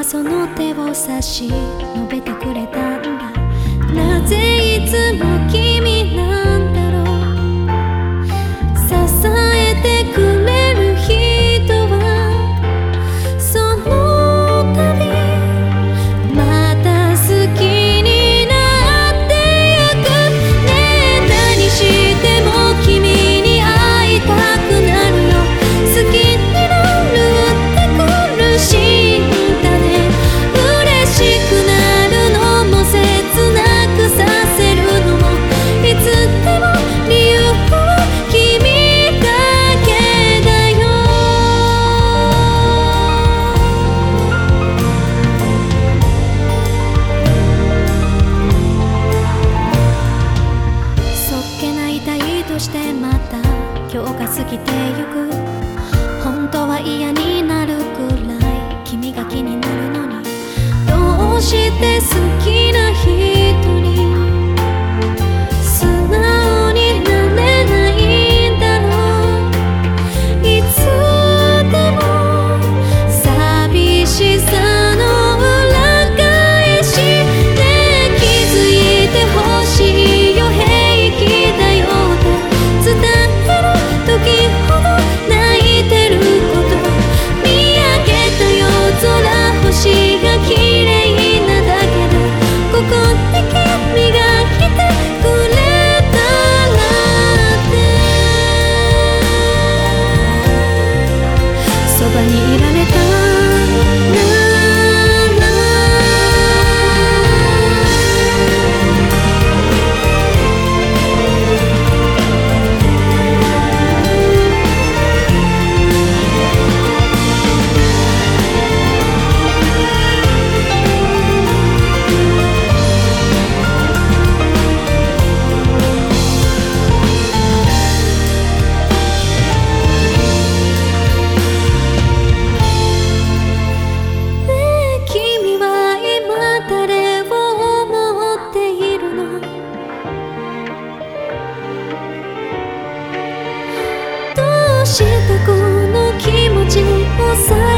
その手を差し伸べてくれたんだ。なぜいつも君なんだろう。支えてくれる人はその度また好きになってゆく。ねえ何しても君に会いたくなるよ。好きになるって苦しいんだね。嬉しくなるのも切なくさせるのもいつでも理由は君だけだよ。そっけない態としてまた今日が過ぎてゆく。本当は嫌になるくらい君が気になるのに、どうして好きな人に素直になれないんだろう。いつでも寂しさの裏返しで気づいてほしいよ。平気だよって伝える時ほど泣いてること。見上げた夜空星が綺麗なだけでここで君が来てくれたらってそばにいられたな。どうしてこの気持ちを抑え